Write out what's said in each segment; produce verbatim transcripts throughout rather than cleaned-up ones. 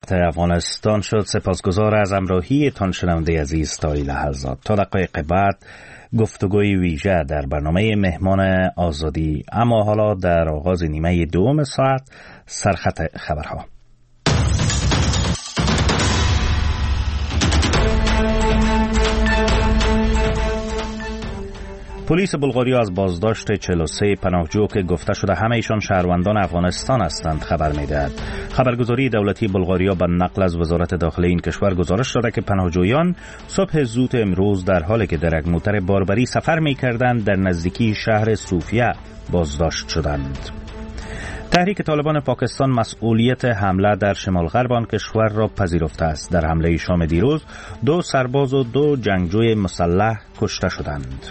وقت افغانستان شد. سپاسگزار از همراهی تان شنونده عزیز تا این لحظات. تا دقایق بعد گفتگوی ویژه در برنامه مهمان آزادی، اما حالا در آغاز نیمه دوم ساعت سرخط خبرها. پلیس بلغاریا از بازداشت چهل و سه پناهجو که گفته شده همه ایشان شهروندان افغانستان هستند خبر می‌دهد. خبرگزاری دولتی بلغاریا به نقل از وزارت داخلی این کشور گزارش داده که پناهجویان صبح زود امروز در حالی که در یک موتر باربری سفر می‌کردند در نزدیکی شهر صوفیه بازداشت شدند. تحریک طالبان پاکستان مسئولیت حمله در شمال غرب آن کشور را پذیرفته است. در حمله شام دیروز دو سرباز و دو جنگجوی مسلح کشته شدند.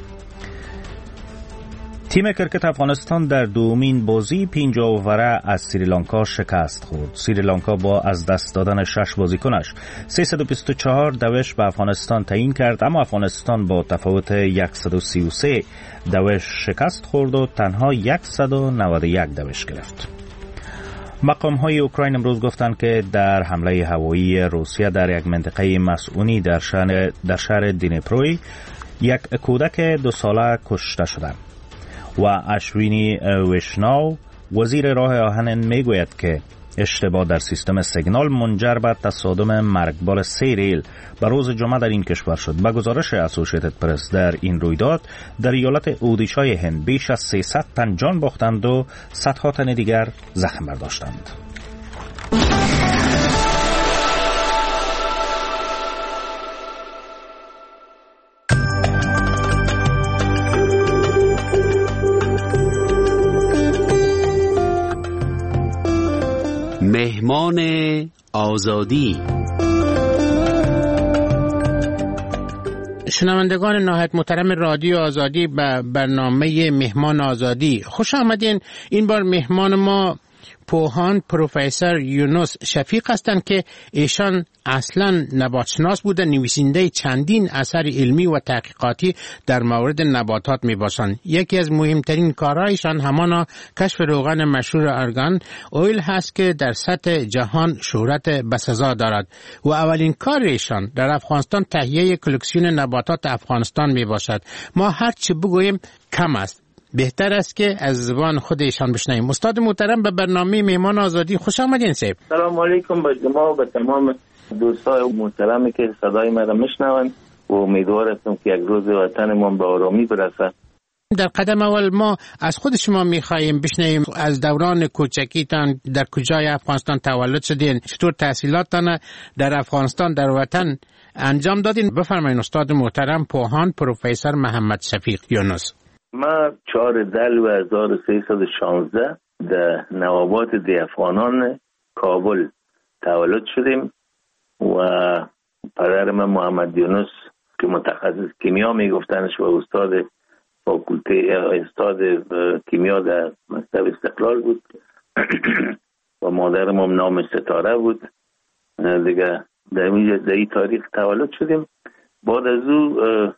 تیم کرکت افغانستان در دومین بازی پنجاه اوره از سریلانکا شکست خورد. سریلانکا با از دست دادن شش بازیکنش سیصد و بیست و چهار دوش به افغانستان تعیین کرد، اما افغانستان با تفاوت صد و سی و سه دوش شکست خورد و تنها صد و نود و یک دوش گرفت. مقام‌های اوکراین امروز گفتند که در حمله هوایی روسیه در یک منطقه مسئونی در شهر در شهر دینپروی یک کودک دو ساله کشته شده. و اشوینی وشناو وزیر راه آهن میگوید که اشتباه در سیستم سیگنال منجر به تصادم مرگبار سه ریل به روز جمعه در این کشور شد. به گزارش اسوسییتد پرس در این رویداد در ایالت اودیشای هند بیش از سیصد تن جان باختند و صدها تن دیگر زخم برداشتند. مهمان آزادی. شنوندگان نهایت محترم رادیو آزادی به برنامه مهمان آزادی خوش آمدین. این بار مهمان ما پوهان پروفسور یونس شفیق هستند که ایشان اصلا نباتشناس بوده، نویسنده چندین اثر علمی و تحقیقاتی در مورد نباتات می باشند. یکی از مهمترین کارهایشان همان کشف روغن مشهور ارگان اویل هست که در سطح جهان شهرت بسزا دارد و اولین کار ایشان در افغانستان تهیه کلکسیون نباتات افغانستان می باشد. ما هر چی بگوییم کم است، بهتر است که از زبان خود ایشان بشنویم. استاد محترم به برنامه مهمان آزادی خوش آمدین. صاحب سلام علیکم به شما و به تمام دوستای محترمی که صدای من را میشنوند و امیدوار هستم که یک روز وطنمون به آرامی برسه. در قدم اول ما از خود شما میخواهیم بشنویم از دوران کوچکیتان در کجای افغانستان تولد شدین، چطور تحصیلاتتان در افغانستان در وطن انجام دادین. بفرمایید استاد محترم پوهان پروفسور محمد شفیق یونس. ما چهار دلو هزار و سیصد و شانزده در نوابات دی افغانان کابل تولد شدیم و پدر من محمد یونس که متخصص کیمیا میگفتنش و استاد فاکولته استاد کیمیا در مکتب استقلال بود و مادرم هم نامش ستاره بود دیگه. در این تاریخ تولد شدیم. بعد از او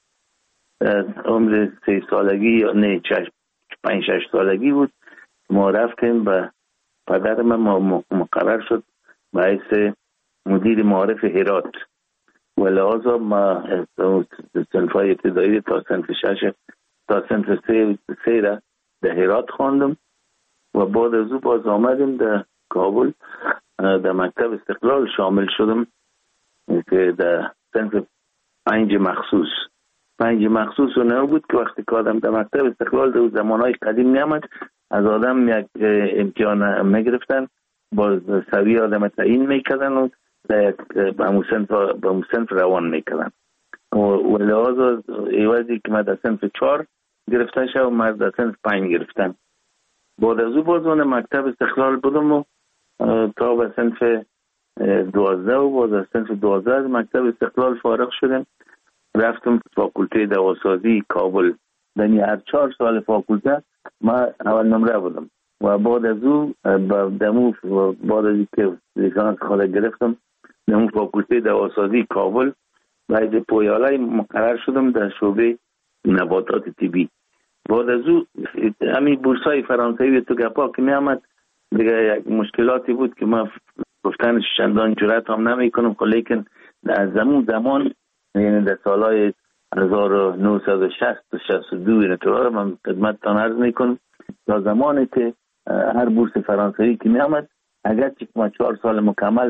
عمر سه سالگی یا نه پنج شش سالگی بود ما رفتیم و پدر من مقرر شد به حیث مدیر معارف هرات و لحاظا ما صنفای ابتدایی تا صنف شش تا صنف سه, سه را در هرات خواندم و بعد از او باز آمدیم در کابل در مکتب استقلال شامل شدم که در صنف پنج مخصوص پنج مخصوص و نه بود که وقتی که آدم در مکتب استقلال در زمانهای قدیم نیامد از آدم یک امتحان میگرفتن با سوی آدم تعیین میکردن و به همون صنف روان میکردن و لحاظا ایوازی که من در صنف چهار گرفتن شد و مرد در صنف پنج گرفتن. بعد از او بازون مکتب استقلال بودم و تا به صنف دوازده و باز از صنف دوازده از مکتب استقلال فارغ شدم. رفتم فاکولته دواسازی کابل. یعنی هر چهار سال فاکولته ما اول نمره بودم و بعد از او دمو بعد از که لیسانس خود گرفتم دمو فاکولته دواسازی کابل بعد پویالای مقرر شدم در شعبه نباتات طبی. بعد از او همین بورسای فرانسوی تو گپا که می آمد دیگه یک مشکلاتی بود که ما گفتنش چندان جرأت هم نمی کنم، لیکن در زمان زمان یعنی در سالهای هزار و نهصد و شصت و شصت و دو این طور من خدمتتان عرض می کنم تا زمانی که هر بورس فرانسوی که می آمد اگرچه ما چهار سال مکمل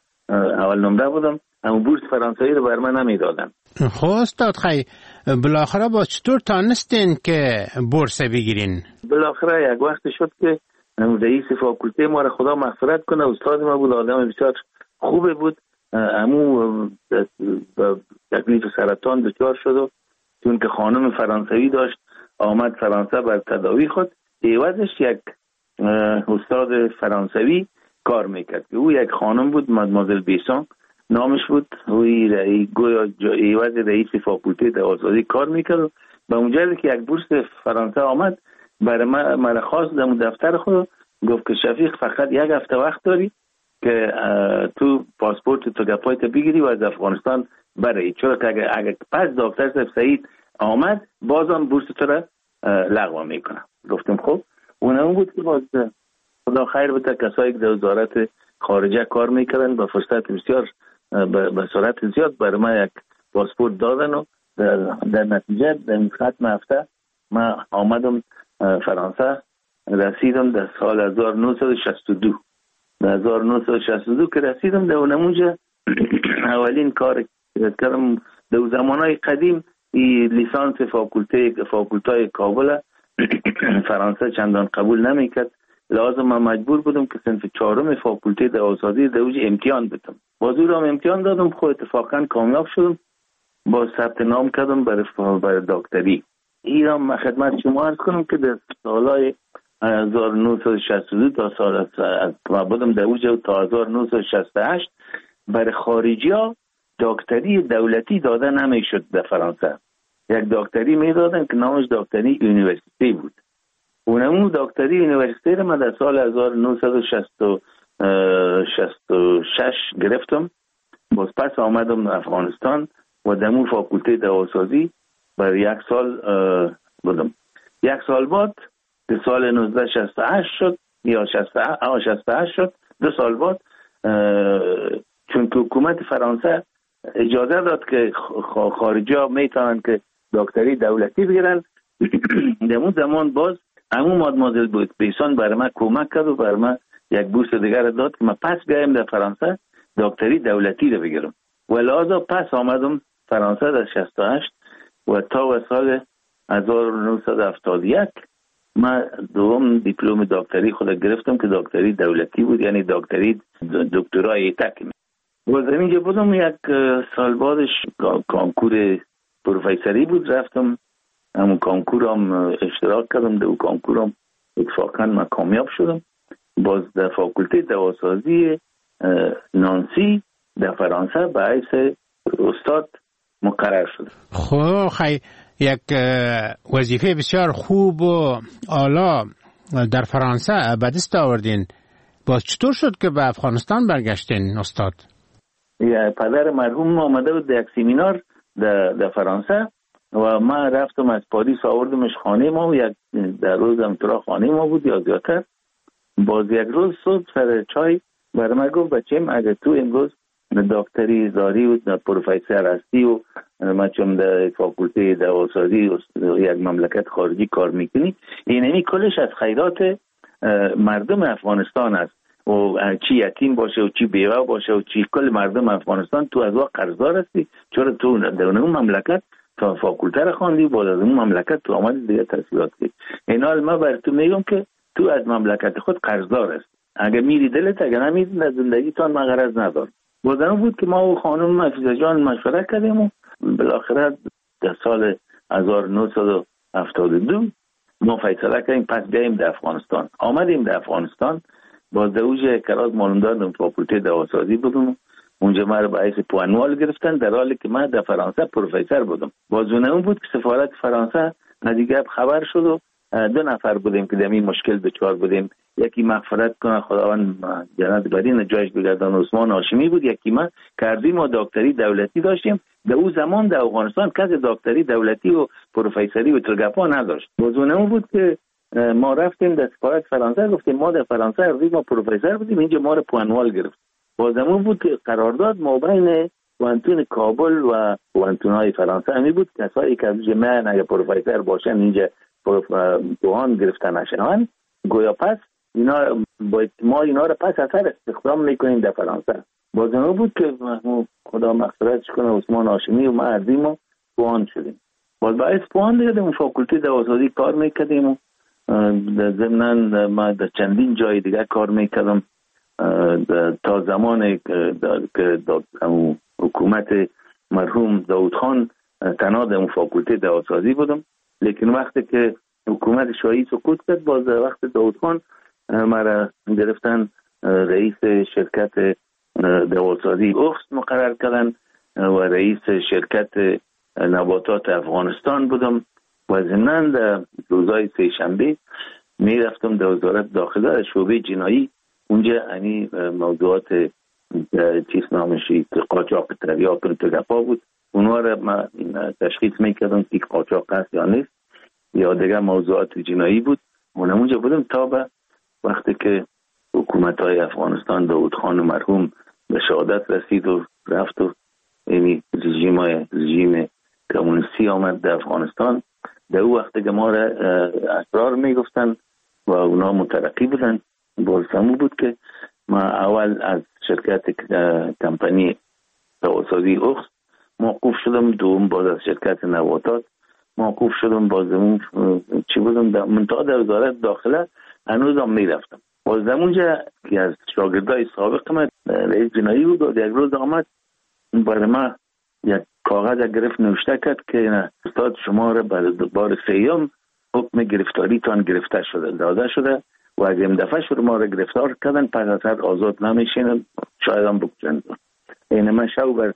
اول نمره بودم اما بورس فرانسوی رو بر من نمی دادن. خب استاد خی بالاخره با چطور تانستین که بورس بگیرین؟ بالاخره یک وقت شد که رئیس فاکولته ما را خدا مغفرت کنه، استاد ما بود، آدم بسیار خوبه بود، امو تکلیف سرطان دچار شد و چون که خانم فرانسوی داشت آمد فرانسه بر تداوی خود، عوضش یک استاد فرانسوی کار میکرد که او یک خانم بود، مادمازل بیسان نامش بود، اوی گویا عوض رئیس فاکولته در آزادی کار میکرد. به اونجایی که یک بورس فرانسه آمد برای من من خواست در دفتر خود گفت که شفیق فقط یک هفته وقت داری که تو پاسپورت تو گپایت بگیری و از افغانستان بری، چرا که اگر, اگر پس دکتر صاحب سعید آمد بازم بورس تو را لغو میکنم. گفتم خب اون اون بود که باز خدا خیر بده کسایی که در وزارت خارجه کار میکردن با فرصت بسیار به صورت زیاد برای ما یک پاسپورت دادن و در, در نتیجه در ختم هفته ما آمدم فرانسه، رسیدم در سال هزار و نهصد و شصت و دو. در هزار و نهصد و شصت و دو که رسیدم در اونمونجا اولین کار کردم. در زمانهای قدیم لیسانس فاکولته فاکولتای کابل فرانسه چندان قبول نمیکرد، لازم من مجبور بودم که صنف چهارم فاکولته در آزادی در اوج امتحان بدم. بازور هم امتحان دادم، خود اتفاقا کامیاب شدم، با ثبت نام کردم برای برای دکتری. ایران من خدمت شما عرض کنم که در سالهای هزار و نهصد و شصت و دو تا سال از ما بودم در اوج تا هزار و نهصد و شصت و هشت برای خارجی ها دکتری دولتی داده نمیشد در فرانسه. یک دکتری میدادن که نامش دکتری یونیورسیتی بود. اونمون دکتری یونیورسیتی رو من در سال هزار و نهصد و شصت و شش گرفتم. باز پس آمدم افغانستان و دمو فاکولته دواسازی برای یک سال بودم. یک سال بعد در سال نوزده شصت و هشت شد یا شصت و هشت شد، دو سال بعد چون که حکومت فرانسه اجازه داد که خارجی ها میتونن که دکتری دولتی بگیرن، دمون زمان باز امو مادمازل بود بیسان برای من کمک کرد و برای من یک بورس دیگر داد که من پس بیایم در فرانسه دکتری دولتی رو بگیرم و لحاظا پس آمدم فرانسه در شصت و هشت و تا و سال هزار و نهصد و هفتاد و یک من دوم دیپلم دکتری خود گرفتم که دکتری دولتی بود، یعنی دکتری دکترای تک. و در اینجا بودم یک سال بعدش کانکور پروفیسوری بود، رفتم همون کانکور هم اشتراک کردم، در کانکور هم اتفاقا من کامیاب شدم. باز در فاکولته دواسازی نانسی در فرانسه به حیث استاد مقرر شدم. خب خیلی یک وظیفه بسیار خوب و اعلی در فرانسه به دست آوردین. باز چطور شد که به افغانستان برگشتین استاد؟ یا پدر مرحوم آمده بود در یک سمینار در, در فرانسه و من رفتم از پاریس آوردمش خانه ما، یک در روز هم ترا خانه ما بود یا زیادتر. باز یک روز صبح سر چای برای من گفت بچه‌م اگر تو امروز دکتری داری و پروفسور هستی و من چون در فاکولته دواسازی یک مملکت خارجی کار میکنی، اینمی کلش از خیرات مردم افغانستان است و چی یتیم باشه و چی بیوه باشه و چی کل مردم افغانستان تو از وا قرضدار هستی، چرا تو در اون مملکت تا فاکولته را خواندی و بعد از اون مملکت تو آمدی دیگه تحصیلات کردی. این حال من بر تو میگم که تو از مملکت خود قرضدار است، اگه میری دلت، اگه نمیری در زندگی تو من غرض ندار. بودن بود که ما و خانم مفیزه جان مشورت کردیم و بالاخره در سال هزار و نهصد و هفتاد و دو ما فیصله کردیم پس بیاییم در افغانستان. آمدیم در افغانستان، باز در اوج کراز معلوم دادم فاکولته دواسازی بودم، اونجا ما رو به حیث پوانوال گرفتن در حالی که من در فرانسه پروفسور بودم. باز اون بود که سفارت فرانسه نتیجه خبر شد و دو نفر بودیم که در این مشکل دچار بودیم، یکی مغفرت کنه خداوند جنت بدین جایش بگردان عثمان هاشمی بود، یکی ما کردیم ما دکتری دولتی داشتیم. در اون زمان در افغانستان کس دکتری دولتی و پروفسوری و ترگپا نداشت. باز اون بود که ما رفتیم در سفارت فرانسه، گفتیم ما در فرانسه رفتیم ما پروفسور بودیم، اینجا ما رو پوانوال گرفت. بازمون بود که قرارداد مابین پوانتون کابل و پوانتون‌های فرانسه همی بود. کسایی که از من اگه پروفسور باشن اینجا پوهان گرفته نشن، گویا پس اینا باید ما اینا رو پس اثر استخدام میکنیم در فرانسه. بازمون بود که خدا مغفرتش کنه عثمان هاشمی و ما اردیم و پوهان شدیم. باز باعث پوهان دیگه در فاکولته در آزادی کار میکردیم و ضمناً ما در چندین جای دیگه کار میکردم تا زمان که حکومت مرحوم داود خان تنها در فاکولته در آزادی بودم. لیکن وقتی که حکومت شاهی سقوط کرد، باز وقت داود خان مرا گرفتن رئیس شرکت دوازدهی اخت مقرر کردن و رئیس شرکت نباتات افغانستان بودم و ضمناً در روزهای سه شنبه می رفتم در وزارت داخله شعبه جنایی. اونجا یعنی موضوعات چیز نامشی قاچاق تریاک تگپا بود، اونها را من تشخیص میکردم که قاچاق هست یا نیست یا دیگه موضوعات جنایی بود. من اونجا بودم تا به وقتی که حکومت های افغانستان داود خان مرحوم به شهادت رسید و رفت و یعنی رژیم رژیم کمونیستی آمد در افغانستان. در او وقتی که ما را اسرار میگفتن و اونا مترقی بودن، بازمو بود که ما اول از شرکت کمپانی توسعه اخت موقوف شدم، دوم باز از شرکت نباتات موقوف شدم، بازمون چی بودم در منطقه در وزارت داخله هنوزم میرفتم. باز اونجا که از شاگردای سابق من رئیس جنایی بود و یک روز آمد برای ما یک کاغذ گرفت نوشته کرد که استاد شما را برای بار سیوم حکم گرفتاری تان گرفته شده داده شده و از این دفعه شما را گرفتار کردن، پس از حد آزاد نمیشین، شاید هم بکشن. این من شب بر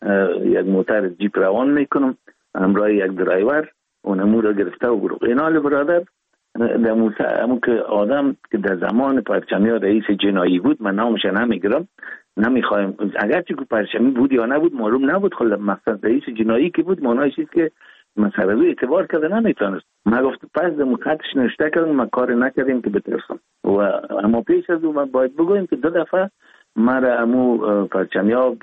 یک موتر جیپ روان میکنم همراه یک درایور، اونمو را گرفته و برو اینال برادر در موسیقی همون که آدم که در زمان پرچمی ها رئیس جنایی بود، من نامش نمیگرم نمیخوایم اگرچه که پرچمی بود یا نبود معلوم نبود، خب مقصد رئیس جنایی که بود معنیش است که مثلا روی اعتبار کرده نمیتونست. من گفت پس در خطش نوشته کردم ما کار نکردیم که بترسم و اما پیش از اون باید بگویم که دو دفعه مرا امو پرچمی ها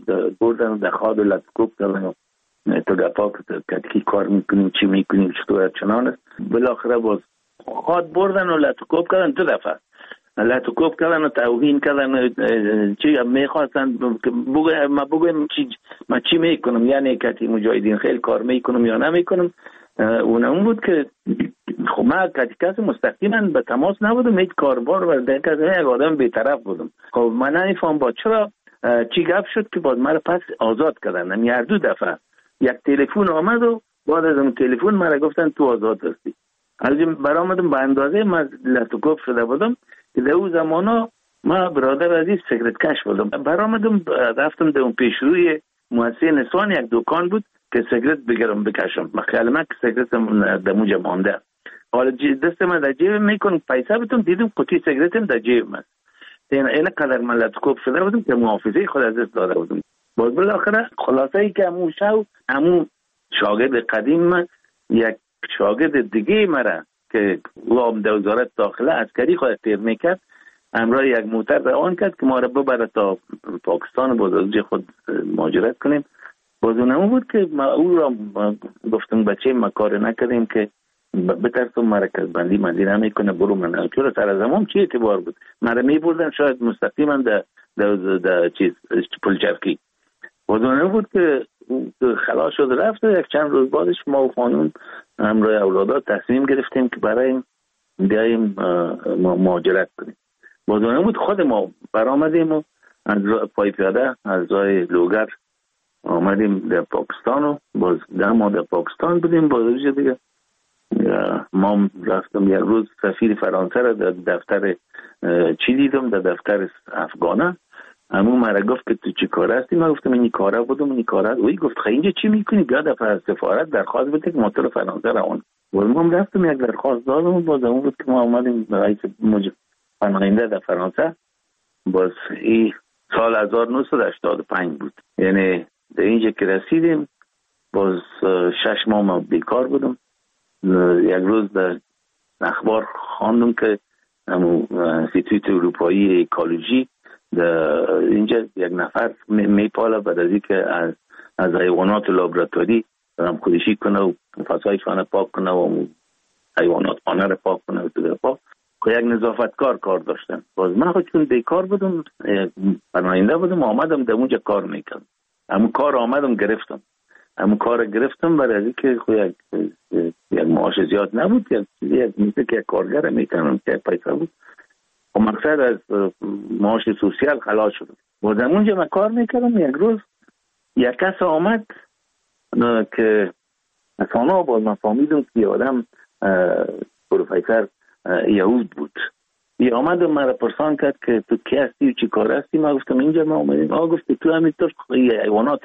بردن در خواد و لطکوب کردن تو گپا که کار میکنیم چی میکنیم چطور چنان است. بالاخره باز خواد بردن و لطکوب کردن، دو دفعه لطکوب کردن و توهین کردن. چی میخواستن بگویم ما بگویم چی ما چی میکنم، یعنی کتی مجاهدین خیلی کار میکنم یا نمیکنم. اون اون بود که خب من کتی کسی مستقیما به تماس نبودم، هیچ کاربار و در کسی یک آدم بی‌طرف بودم. خب من نمیفهم با چرا چی گپ شد که باز مرا پس آزاد کردن. هر دو دفعه یک تلفن آمد و بعد از اون تلفن مرا گفتن تو آزاد هستی. الان برآمدم به اندازه من لطکوب شده بودم که در اون زمانا ما برادر عزیز سیگرت کش بودم. برآمدم رفتم در اون پیشروی مؤسسه نسوان یک دکان بود که سیگرت بگیرم بکشم. خیال من که سیگرت در موجه مانده. حالا دست من در جیب میکنم پیسه بتون دیدم قطعی سیگرتم در جیب من. این قدر من لطکوب شده بودم که محافظه خود از دست داده بودم. باز بالاخره خلاصه ای که همون شو همون شاگرد قدیم من یک شاگرد دیگه مرا که او در وزارت داخله عسکری خود تیر میکرد همراه یک موتر روان کرد که ما را ببره تا پاکستان باز از خود مهاجرت کنیم. باز اونمون بود که ما او را گفتم بچه ما کار نکردیم که بترسم مرکز بندی مندی نمیکنه برو من چرا سر زمان چی اعتبار بود مرا میبردن شاید مستقیما در در چیز پلچرکی. باز اونمون بود که خلاص شد رفت. یک چند روز بعدش ما و خانون همراه اولادات تصمیم گرفتیم که برای بیاییم مهاجرت کنیم. باز اونمون بود خود ما برآمدیم و از پای پیاده از راه لوگر آمدیم در پاکستان و باز ده ماه در پاکستان بودیم. باز دیگه ما رفتم یک روز سفیر فرانسه را در دفتر چی دیدم، در دفتر افغانه. همون مرا گفت که تو چی کار هستی؟ من گفتم این کاره بودم این کاره. اوی گفت خیلی اینجا چی میکنی؟ بیا در سفارت درخواست بده که موتور فرانسه روان. باز ما رفتم یک درخواست دادم و باز اون بود که ما آمدیم رئیس پناهنده در فرانسه. باز این سال هزار و نهصد و هشتاد و پنج بود. یعنی در اینجا که رسیدیم باز شش ماه ما بیکار بودم. یک روز در اخبار خواندم که همون انستیتوت اروپایی اکولوژی اینجا یک نفر میپاله بعد از اینکه از از حیوانات لابراتوری هم خودشی کنه و فضایشان پاک کنه و حیوانات خانه رو پاک کنه و تو پاک که یک نظافتکار کار داشتن. باز من خود چون بیکار بودم پناهنده بودم آمدم در اونجا کار میکنم. همون کار آمدم گرفتم همون کار گرفتم برای از اینکه خود یک یک معاش زیاد نبود یک یک مثل که یک کارگر میکنم که پیسه بود و مقصد از معاش سوسیال خلاص شدم. باز اونجا من کار میکردم. یک روز یک کس آمد که اصلا باز من فهمیدم که آدم پروفیسر یهود بود. یه آمد و مرا پرسان کرد که تو کی هستی و چی کار هستی؟ من گفتم اینجا ما آمدیم. آقا گفت تو همینطور حیوانات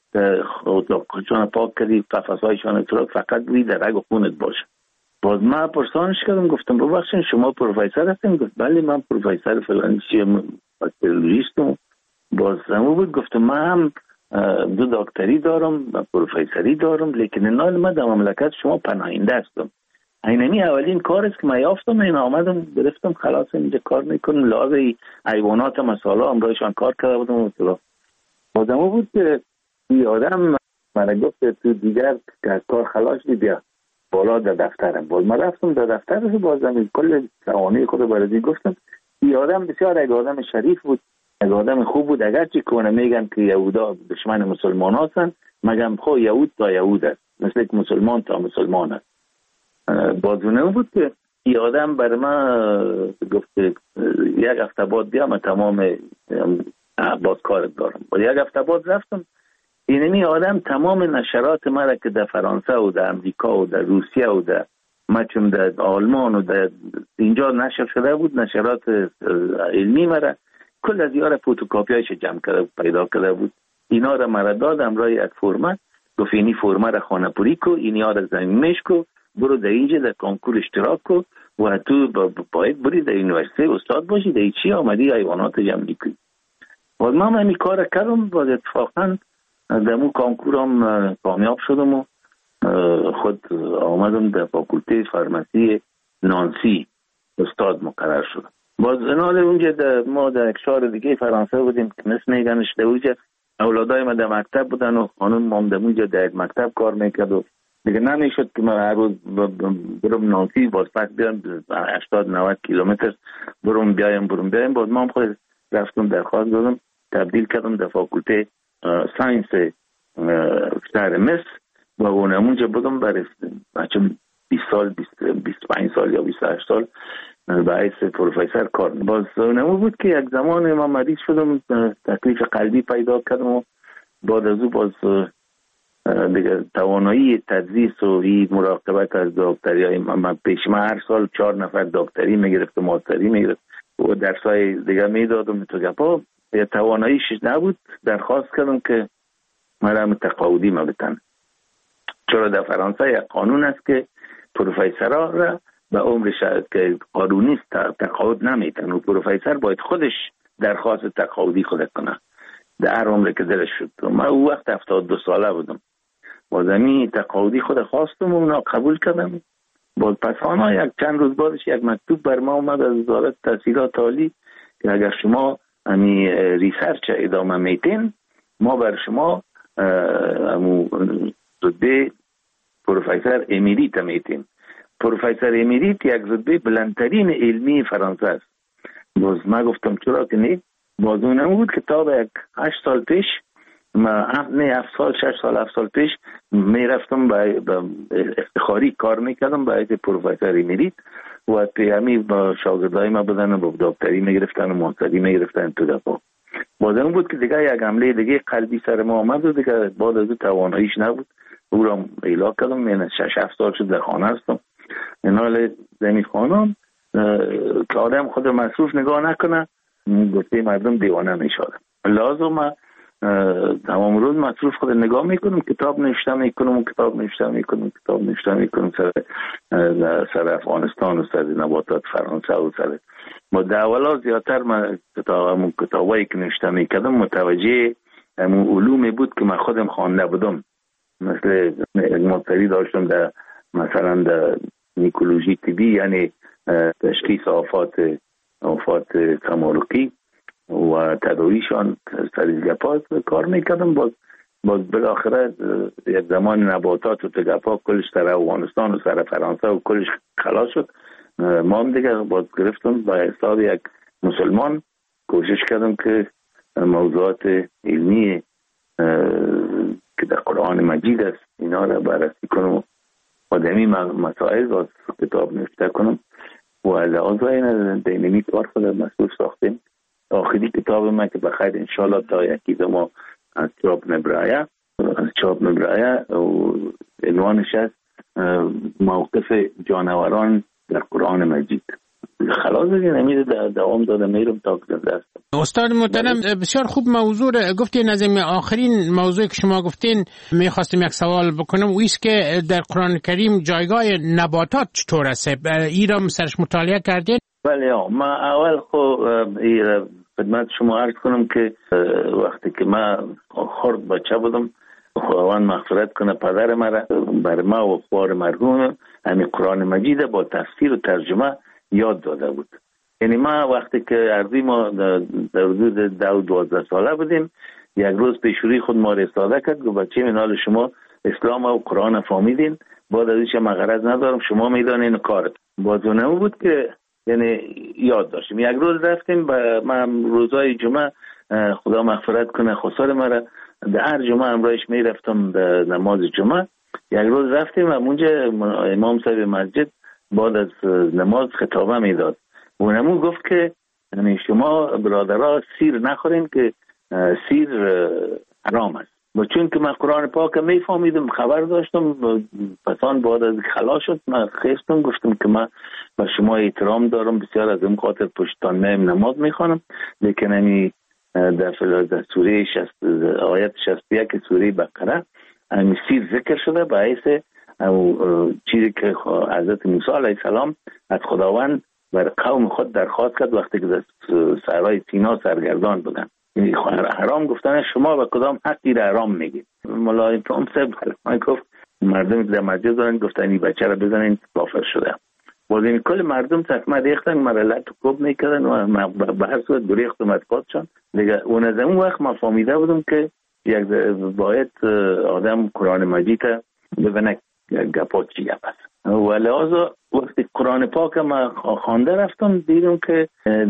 خودشان پاک کردی قفس‌هایشان تو فقط روی در رگ و خونت باشه. باز من پرسانش کردم گفتم ببخشید شما پروفسور هستین؟ گفت بله من پروفسور فلانی چیه باکتریولوژیستم. باز همون بود. گفتم من هم دو دکتری دارم و پروفسوری دارم لیکن نه من در مملکت شما پناهنده هستم. اینمی اولین کار است که من یافتم این آمدم گرفتم خلاص اینجا کار میکنم لازم حیوانات مساله امرایشان کار کرده بودم و تو بازمو بود که این آدم من گفت تو دیگر که کار خلاص بیا بالا در دفترم. باز من رفتم در دفترش بازم کل توانایی خود برای گفتم. این آدم بسیار یک آدم شریف بود یک آدم خوب بود اگرچه کنه میگن که یهودا دشمن مسلمان هستن مگم خو یهود تا یهود است مثل که مسلمان تا مسلمان است. بازونه بود که این آدم بر من گفت یک هفته بعد بیام تمام باز کار دارم. با یک هفته بعد رفتم. اینمی آدم تمام نشرات مرا که در فرانسه و در امریکا و در روسیه و در مچم در آلمان و در اینجا نشر شده بود نشرات علمی مرا کل از یار فوتوکاپیایش جمع کرده پیدا کرده بود. اینا را مرا داد امرای یک فرمه گفت اینی فرمه را خانه پوری کو اینی ها را زمینش کو برو در اینجا در کنکور اشتراک کو و تو باید بری در یونیورسیته استاد باشی در چی آمدی حیوانات جمعی کنی. و من این کار کردم و اتفاقا در مو کنکورم کامیاب شدم و خود آمدم در فاکولته فارمسی نانسی استاد مقرر شدم. باز انال اونجا در ما در یک شهر دیگه فرانسه بودیم که مثل میگنش در اونجا اولادای ما در مکتب بودن و خانم مام در اونجا در یک مکتب کار میکرد و دیگه نمیشد که من هر روز برم نانسی باز پس بیام هشتاد نود کیلومتر برم بیایم برم بیایم. باز ما هم خود رفتم درخواست دادم تبدیل کردم در فاکولته ساینس شهر مصر و اونجا بودم برای بچه بیست سال بیست و پنج سال یا بیست و هشت سال به حیث پروفسور کار. باز اونمو بود که یک زمان من مریض شدم تکلیف قلبی پیدا کردم و بعد از او باز دیگه توانایی تدریس و این مراقبت از دکتری های من پیش من هر سال چهار نفر دکتری میگرفت و ماستری میگرفت و درسای دیگه میدادم تو گپا یا تواناییش نبود. درخواست کردم که مرا تقاعدی ما بتن چرا در فرانسه یک قانون است که پروفسورها را به عمر شاید که قانونیست تقاعد نمیتن و پروفسور باید خودش درخواست تقاعدی خود کنه در هر عمر که دلش شد. من او وقت هفتاد و دو ساله بودم باز امی تقاعدی خود خواستم و اونا قبول کردم. باز پس آنها یک چند روز بعدش یک مکتوب بر ما اومد از وزارت تحصیلات عالی که اگر شما امی ریسرچ ادامه میتین ما بر شما امو رتبه پروفسور امیریت میتین. پروفسور امیریت یک رتبه بلندترین علمی فرانسه است. باز ما گفتم چرا که نه. باز اونم بود که تا به یک هشت سال پیش ما نه هفت سال شش سال هفت سال پیش میرفتم به افتخاری کار میکردم به حیث پروفسور امیریت و پیامی با شاگردای ما بودن و با دکتری میگرفتن و ماستری میگرفتن تو دفعه. باز اون بود که دیگه یک حمله دیگه قلبی سر ما آمد و دیگه بعد از تواناییش نبود او را ایلا کردم. من شش هفت سال شد در خانه هستم. این حال زمین خانم که آدم خود مصروف نگاه نکنه گفته مردم دیوانه میشادم. لازم تمام روز مصروف خود نگاه میکنم کتاب نوشته میکنم و کتاب نوشته میکنم کتاب نوشته میکنم سر سر افغانستان و سر نباتات فرانسه و سر ما در اولا زیادتر من کتاب کتابایی که نوشته میکردم متوجه همون علومی بود که من خودم خوانده بودم. مثل مطلعی داشتم در مثلا در نیکولوژی طبی یعنی تشخیص آفات آفات تمارکی و تداویشان سر گپا کار میکردم. باز باز بالاخره یک زمان نباتات و تگپا کلش سر افغانستان و سر فرانسه و کلش خلاص شد. ما هم دیگه باز گرفتم با حساب یک مسلمان کوشش کردم که موضوعات علمی که در قرآن مجید است اینا را بررسی کنم و دمی مسائل باز کتاب نوشته کنم و لحاظ این دینامیک کار خود مسئول ساختیم. آخری کتاب من که بخیر انشالله تا یکی دو ماه از چاپ نبرایه از چاپ نبرایه و عنوانش است موقف جانوران در قرآن مجید. خلاص دیگه نمیده دوام داده میرم تا که دست. استاد محترم بسیار خوب موضوع گفتین. از این آخرین موضوع که شما گفتین میخواستم یک سوال بکنم و ایست که در قرآن کریم جایگاه نباتات چطور است؟ ای را سرش مطالعه کردین؟ بله ما اول خب خدمت شما عرض کنم که وقتی که ما خرد بچه بودم خداوند مغفرت کنه پدر ما بر ما و خوار مرحوم همین قرآن مجید با تفسیر و ترجمه یاد داده بود. یعنی ما وقتی که عرضی ما در حدود دو دوازده ساله بودیم یک روز پیشوری خود ما را استاده کرد گفت بچه منال شما اسلام و قرآن فهمیدین بعد ازش ما غرض ندارم شما میدانین کارت بازونه بود که یعنی یاد داشتیم. یک روز رفتیم با ما روزای جمعه خدا مغفرت کنه خسار ما را در هر جمعه امرایش میرفتم در نماز جمعه. یک روز رفتیم و اونجا امام صاحب مسجد بعد از نماز خطابه میداد و نمون گفت که یعنی شما برادرها سیر نخورین که سیر حرام است. و چون که من قرآن پاک میفهمیدم خبر داشتم پسان بعد از خلاص شد من خیستم گفتم که من با شما احترام دارم بسیار از این خاطر پشتان میم نماز میخوانم لیکن همی در فلان در سوره شصت آیت شصت و یک سوره بقره همی سیر ذکر شده باعث او چیزی که حضرت موسی علیه السلام از خداوند بر قوم خود درخواست کرد وقتی که در صحرای سینا سرگردان بودن. یعنی حرام گفتن شما و کدام حقی را حرام میگید. مولای توم صاحب گفت مردم در مسجد دارن گفتن این بچه را بزنین کافر شده. باز این کل مردم تسمه ریختن مرلت کوب میکردن و به هر صورت گریخت و مدفاتشان دیگه. اون از اون وقت ما فهمیده بودم که یک باید آدم قرآن مجید ببینه گپات چی گپ است. و لحاظا وقتی قرآن پاک ما خوانده رفتم دیدم که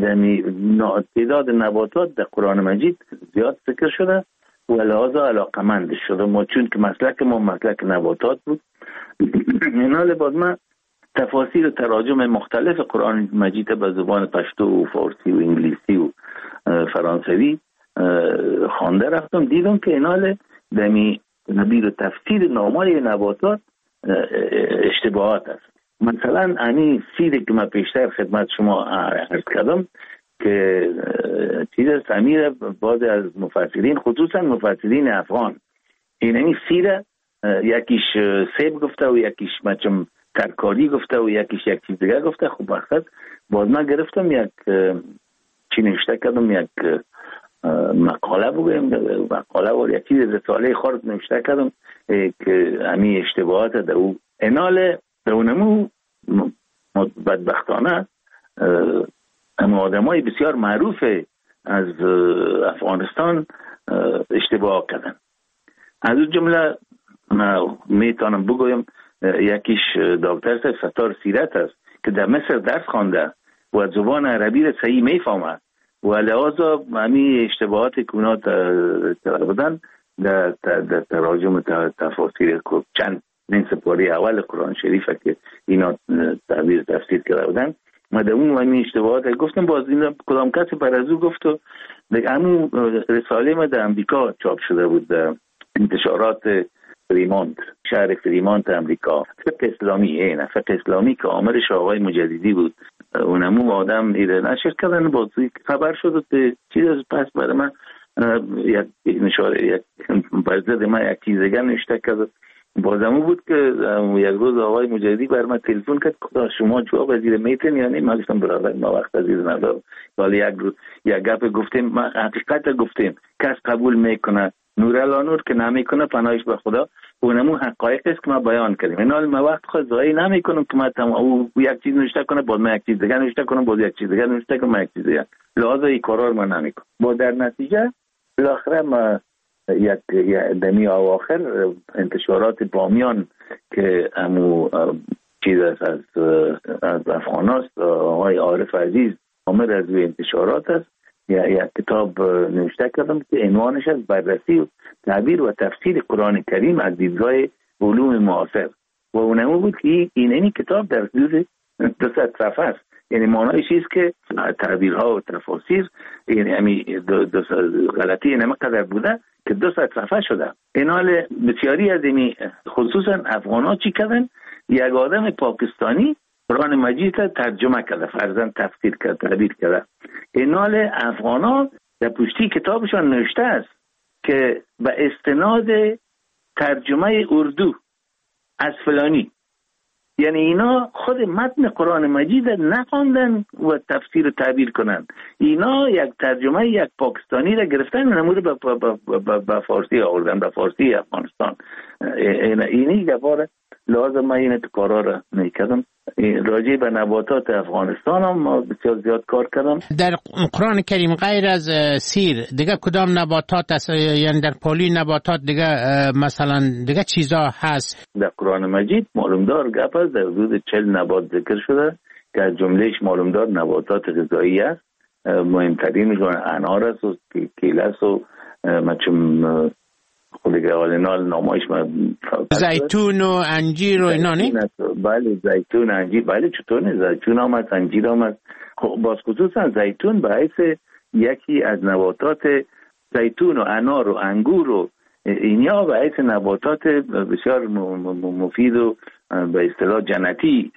تعداد نباتات در قرآن مجید زیاد ذکر شده و لحاظا علاقمند شده ما چون که مسلک ما مسلک نباتات بود. اینا لباس ما تفاسیر و تراجم مختلف قرآن مجید به زبان پشتو و فارسی و انگلیسی و فرانسوی خوانده رفتم دیدم که اینا دمی نبیر تفسیر نامای نباتات اشتباهات است. مثلا اینی سیری که من پیشتر خدمت شما عرض کردم که چیز سمیر بعضی از مفسرین خصوصا مفسرین افغان اینی سیر یکیش سیب گفته و یکیش مچم ترکاری گفته و یکیش یک چیز دیگه گفته. خب وقت باز من گرفتم یک چی نوشته کردم یک مقاله بگویم مقاله و یک چیز رساله خارد نوشته کردم که همی اشتباهات در او انال در اونمو بدبختانه هم آدم های بسیار معروف از افغانستان اشتباه کردن. از اون جمله من میتونم بگویم یکیش دکتر ستار سیرت است که در مصر درس خوانده و زبان عربی را صحیح میفهمه و لحاظا همی اشتباهات کنات بودن در تراجم تفاسیر چند این سپاری اول قرآن شریفه که اینا تعبیر تفسیر کرده بودن ما در اون همی اشتباهات گفتم. باز این کدام کسی پر از او گفت و همون رساله ما در امریکا چاپ شده بود در انتشارات فریمونت شهر فریمونت امریکا فقه اسلامی اینه فقه اسلامی که آمرش آقای مجددی بود اونمو آدم ایره نشر کردن بازی خبر شد که چیز از پس برای من یک نشاره یک برزد من یک چیزگه نشته کرد بازمو بود که یک روز آقای مجددی بر من تلفن کرد خدا شما جواب وزیر میتن یعنی ما گفتم برادر ما وقت عزیز ندارم ولی یک روز یک گپ گفتیم ما حقیقت گفتیم کس قبول میکنه نورالانور که نمیکنه پناهش به خدا. اونمون حقایق است که ما بیان کردیم. این حال ما وقت خود ضایع نمیکنم که ما تمام او یک چیز نوشته کنه بعد ما یک چیز دیگه نوشته کنم بعد یک چیز دیگه نوشته کنم ما یک چیز دیگه. لازم این کارا ما نمیکنم. با در نتیجه بالاخره ما یک دمی اواخر انتشارات بامیان که امو چیز از از افغان است، آقای عارف عزیز عامر از انتشارات است، یا یک کتاب نوشته کردم که عنوانش از بررسی و تعبیر و تفسیر قرآن کریم از دیدگاه علوم معاصر و اونمو بود که این این کتاب در حدود دو صد صفحه است. یعنی معنایش است که تعبیرها و تفاسیر یعنی همین غلطی نمیقدر بوده که دو صد صفحه شده. این حال بسیاری از این خصوصا افغان‌ها چی کردن؟ یک آدم پاکستانی قرآن مجید را ترجمه کرده، فرضاً تفسیر کرده، تعبیر کرده. این حال افغان‌ها در پشتی کتابشان نوشته است که به استناد ترجمه اردو از فلانی، یعنی اینا خود متن قرآن مجید نخواندن و تفسیر و تعبیر کنن، اینا یک ترجمه یک پاکستانی را گرفتن و نموده به فارسی آوردن، به فارسی افغانستان. اینی گفاره لازم ما این تو کارا را میکردم. راجع به نباتات افغانستان هم ما بسیار زیاد کار کردم. در قرآن کریم غیر از سیر دیگه کدام نباتات است؟ یعنی در پولی نباتات دیگه مثلا دیگه چیزا هست؟ در قرآن مجید معلومدار گپ است، در حدود چهل نبات ذکر شده که از جملهش معلومدار نباتات غذایی است. مهمترینشون انار است و کیله است و مچم خودگه آلینال نامایش ما زیتون و انجیر و اینا نی؟ بله زیتون انجیر، بله چطور نه، زیتون آمد، انجیر آمد. باز خصوصا زیتون به حیث یکی از نباتات، زیتون و انار و انگور و اینیا به حیث نباتات بسیار مفید و به اصطلاح جنتی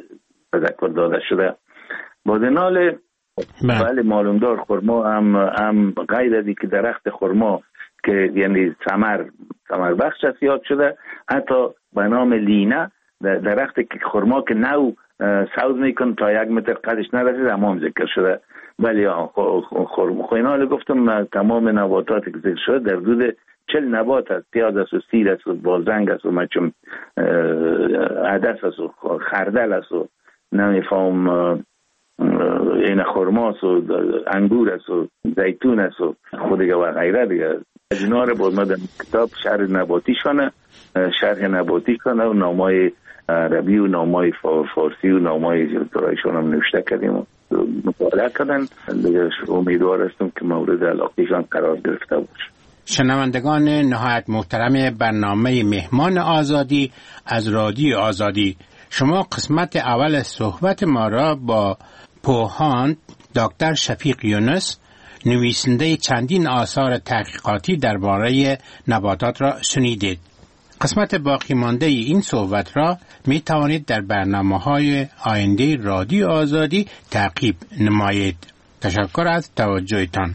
تذکر داده شده. بازنال بله معلومدار خرما هم هم غیر از که درخت خرما که یعنی ثمر ثمر بخش است یاد شده، حتی به نام لینه درخت که خرما که نو سوز میکنه تا یک متر قدش نرسید هم ذکر شده. ولی خرما خوینال گفتم تمام نباتات که ذکر شده در حدود چل نبات است، پیاز است و سیر است و بازنگ است و مچم عدس است و خردل است و نمیفهم این خرما است و انگور است و زیتون است و خودگه و غیره دیگه. از اینا رو با ما در کتاب شرح نباتیشانه شرح نباتیشانه و نامای عربی و نامای فارسی و نامای ترایشان هم نوشته کردیم و مطالعه کردن. دیگه امیدوار هستم که مورد علاقهشان قرار گرفته باشه. شنوندگان نهایت محترم برنامه مهمان آزادی از رادیو آزادی، شما قسمت اول صحبت ما را با پوهان دکتر شفیق یونس، نویسنده چندین آثار تحقیقاتی درباره نباتات را شنیدید. قسمت باقی مانده این صحبت را می توانید در برنامه‌های آینده رادیو آزادی تعقیب نمایید. تشکر از توجهتان.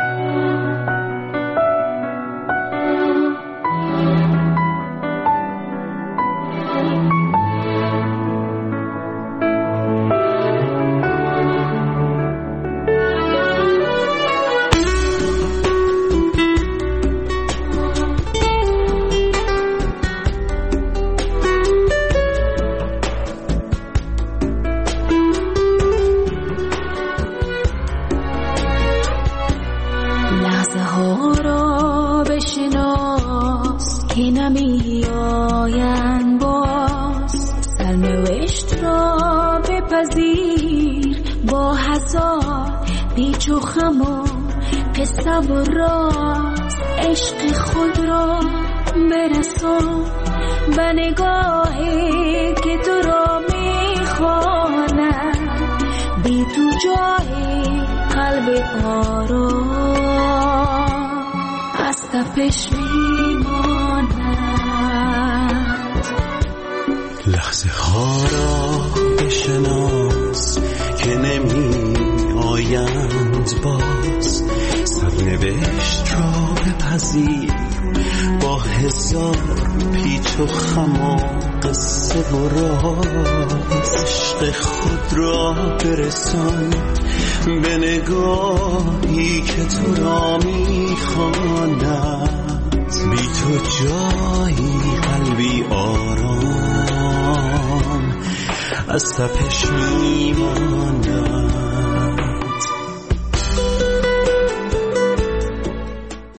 لحظه ها را بشناس که نمی آیند باز، سرنوشت را بپذیر با هزار پیچ و خم و قصه و راز. عشق خود را برسان به نگاهی که تو را می خواند، تو جایی قلبی آرام از تپش میمانم.